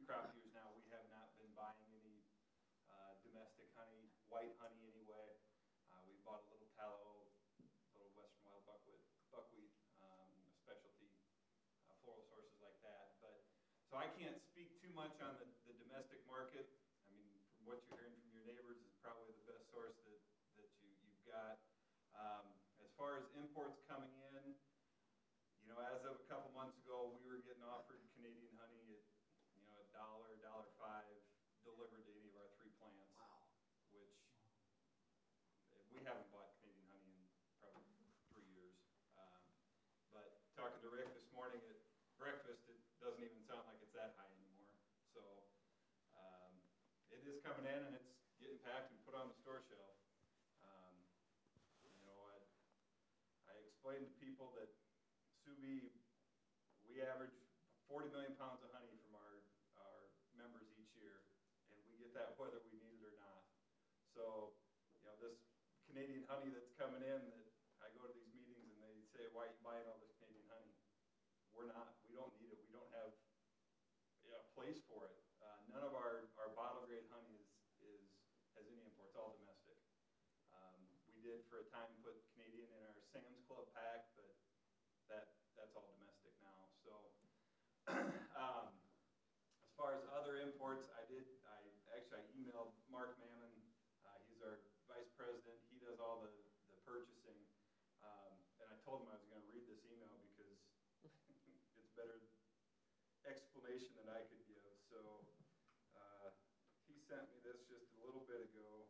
crop years now, we have not been buying any domestic honey, white honey anyway. We bought a little tallow, little Western Wild buckwheat, specialty floral sources like that. But so I can't speak too much on the domestic market. I mean, from what you're hearing from your neighbors is probably the best source that you've got. As far as imports coming in, you know, as of a couple months ago, we were getting offered Canadian honey at, you know, $1.05 delivered to any of our 3 plants. Wow. Which we haven't bought Canadian honey in probably 3 years. But talking to Rick this morning at breakfast, it doesn't even sound like it's that high anymore. So it is coming in and it's getting packed and put on the store shelf. You know, I explained to people that Sioux Bee, we average 40 million pounds of honey from our members each year, and we get that whether we need it or not. So, you know, this Canadian honey that's coming in, that I go to these meetings and they say, why are you buying all this Canadian honey? We're not. We don't need it. We don't have a place for it. None of our bottle grade honey has any imports. It's all domestic. We did for a time put Canadian in our Sam's Club pack, but that's all domestic now. So as far as other imports, I emailed Mark Mammon. He's our vice president. He does all the purchasing. And I told him I was going to read this email because it's better explanation than I could give. So he sent me this just a little bit ago.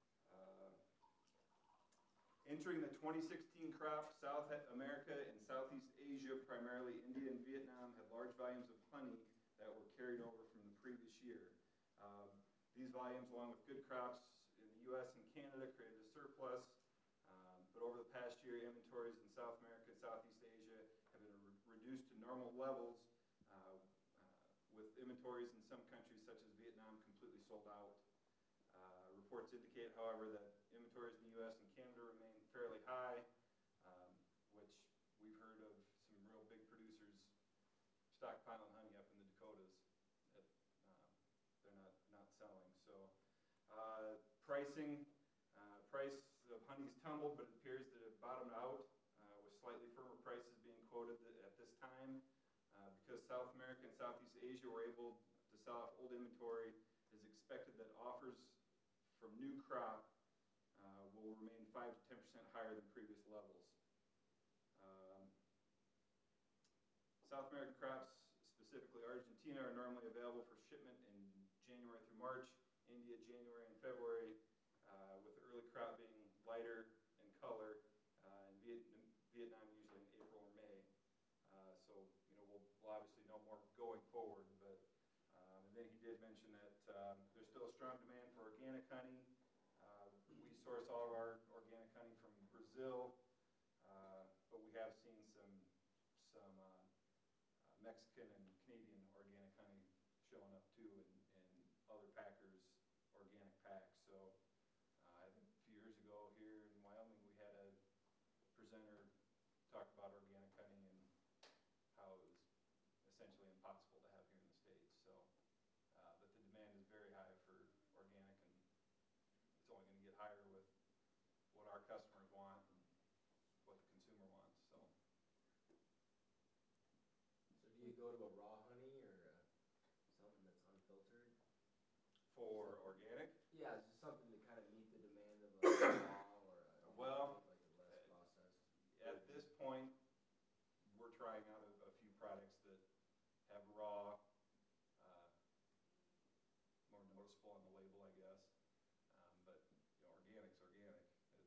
Entering the 2016 crop, South America and Southeast Asia, primarily India and Vietnam, had large volumes of honey that were carried over from the previous year. These volumes, along with good crops in the U.S. and Canada, created a surplus. But over the past year, inventories in South America and Southeast Asia have been reduced to normal levels, with inventories in some countries, such as Vietnam, completely sold out. Reports indicate, however, that inventories in the U.S. and Canada remain fairly high, which we've heard of some real big producers stockpiling honey up in the Dakotas that they're not selling. So pricing, price of honey's tumbled, but it appears that it bottomed out, with slightly firmer prices being quoted at this time. Because South America and Southeast Asia were able to sell off old inventory, it is expected that offers from new crop will remain 5 to 10% higher than previous levels. South American crops, specifically Argentina, are normally available for shipment in January through March, India January and February, with the early crop being lighter in color, and Vietnam usually in April or May. So, you know, we'll obviously know more going forward, but and then he did mention that there's still a strong demand for organic honey. We source all of our organic honey from Brazil, but we have seen some Mexican and Canadian organic honey showing up too in other packers' organic packs. So I think a few years ago here in Wyoming, we had a presenter talk about organic honey and how it was essentially impossible to have here in the States. So, but the demand is very high for organic, and it's only going to get higher with what our customers want and what the consumer wants. So do you go to a raw honey or something that's unfiltered? For organic? Yeah, it's just something to kind of meet the demand of a raw or a well, like a less processed. At this point, we're trying out a few products that have raw, more noticeable on the label, I guess. But you know, organic's organic.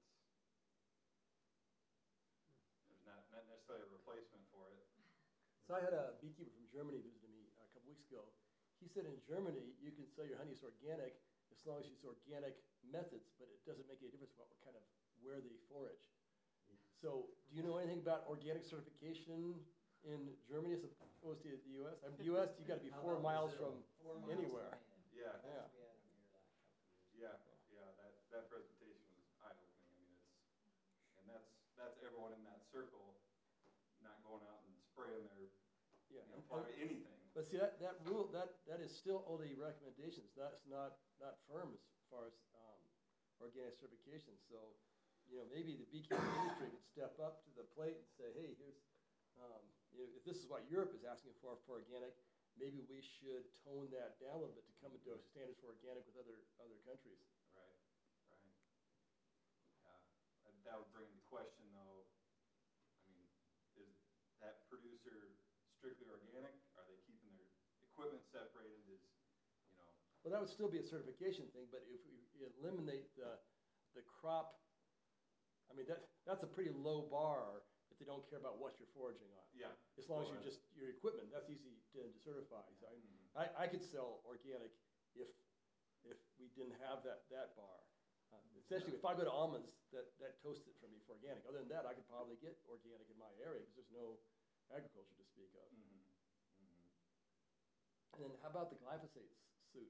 There's not necessarily a replacement for it. So I had a beekeeper from Germany visiting me a couple weeks ago. He said in Germany you can sell your honey as organic as long as you use organic methods, but it doesn't make any difference what kind of where they forage. So do you know anything about organic certification in Germany as opposed to the U.S.? I mean, the U.S. you got to be 4 miles from anywhere. Yeah. We had them here that couple years ago. Yeah. That presentation was eye-opening. I mean, that's everyone in that circle not going out and spraying their, Yeah. anything. But see, that rule, that is still only recommendations, that's not firm as far as, organic certification, so, maybe the beekeeping industry could step up to the plate and say, hey, here's, if this is what Europe is asking for organic, maybe we should tone that down a little bit to come into standards for organic with other countries. Right, right. Yeah, that would bring into question though, I mean, is that producer strictly organic? Are they keeping their equipment separated? Well, that would still be a certification thing, but if we eliminate the crop, I mean, that's a pretty low bar if they don't care about what you're foraging on. Yeah. As long as you're just, your equipment, that's easy to certify. So I could sell organic if we didn't have that bar. Essentially, if I go to almonds, that toasts it for me for organic. Other than that, I could probably get organic in my area because there's no agriculture to speak of. And then how about the glyphosate suit?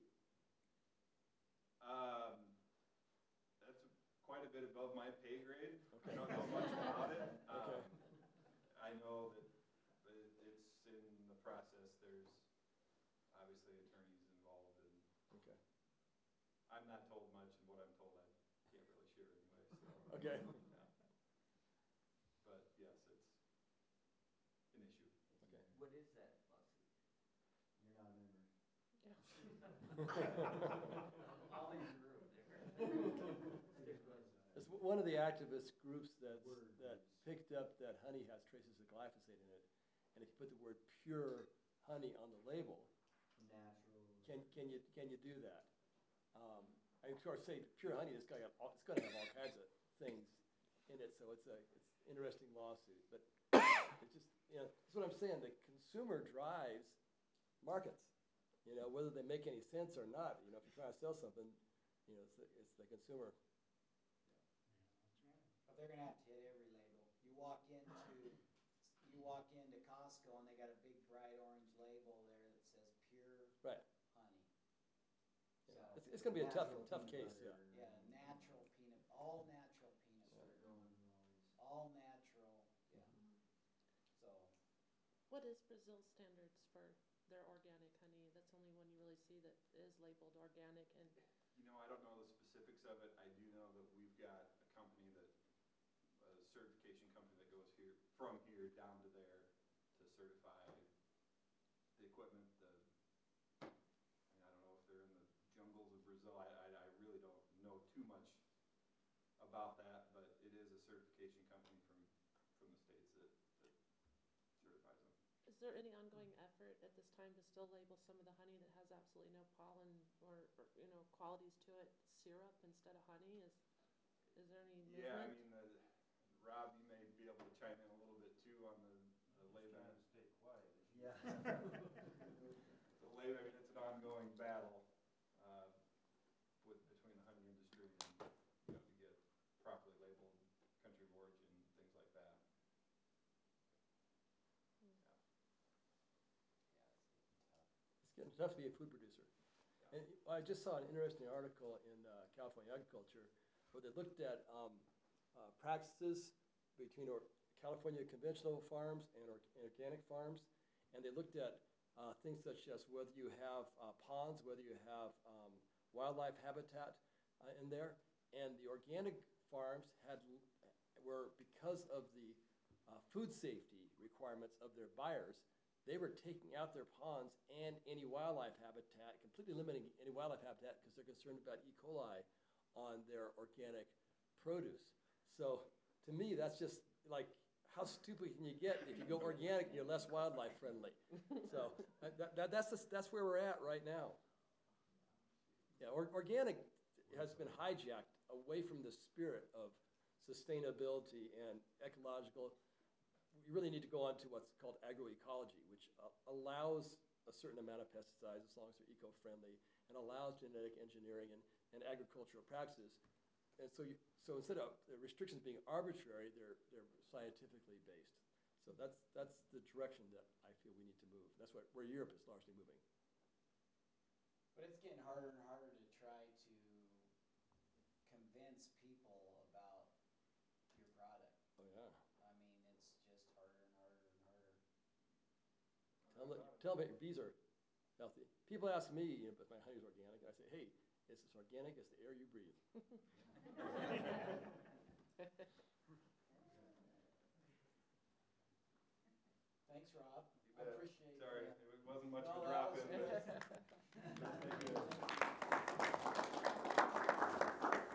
That's quite a bit above my pay grade. Okay. I don't know much about it. Okay. I know that it's in the process. There's obviously attorneys involved, and Okay. I'm not told much, and what I'm told I can't really share anyway. So. Okay. Yeah. But yes, it's an issue. Okay. What is that lawsuit? You're not a member. All these rooms. It's one of the activist groups that picked up that honey has traces of glyphosate in it, and if you put the word pure honey on the label, Natural. can you do that? I of course say pure honey, it's going to have all kinds of things in it, so it's an interesting lawsuit. But it's just, that's what I'm saying. The consumer drives markets, whether they make any sense or not. If you're trying to sell something, it's the consumer. But they're gonna have to hit every label. You walk into Costco and they got a big bright orange label there that says pure Right. honey. Yeah. So It's going to be a tough natural case. peanut Yeah. butter. Yeah, natural peanut, all natural peanut butter. All natural, yeah. So, What is Brazil's standards for their organic honey? That's the only one you really see that is labeled organic. And I don't know the specifics of it. I do know that we've got a company a certification company that goes from here down to there to certify the equipment. I don't know if they're in the jungles of Brazil. I really don't know too much about that, but it is a certification company from the states that certifies them. is there any ongoing effort at this time to still label some of the honey that has absolutely no pollen or qualities to it syrup instead of honey? Is there any movement? Yeah, I mean, Rob, you may be able to chime in a little bit too on the label. Trying to stay quiet. yeah. The label, I mean, it's an ongoing battle between the honey industry and to get properly labeled country of origin, things like that. It's getting tough to be a food producer. And I just saw an interesting article in California Agriculture where they looked at practices between California conventional farms and organic farms, and they looked at things such as whether you have ponds, whether you have wildlife habitat in there, and the organic farms were, because of the food safety requirements of their buyers, they were taking out their ponds and any wildlife habitat, completely limiting any wildlife habitat because they're concerned about E. coli on their organic produce. So to me, that's just like, how stupid can you get if you go organic and you're less wildlife friendly? So that's where we're at right now. Yeah, organic has been hijacked away from the spirit of sustainability and ecological. You really need to go on to what's called agroecology, which allows a certain amount of pesticides as long as they're eco-friendly, and allows genetic engineering and agricultural practices. And so instead of the restrictions being arbitrary, they're scientifically based. So that's the direction that I feel we need to move. That's where Europe is largely moving. But it's getting harder and harder to try to convince people about your product. Oh yeah. I mean, it's just harder and harder and harder. Tell tell them your bees are healthy. People ask me, you know, but my honey's organic. I say, hey, it's as organic as the air you breathe. Thanks, Rob.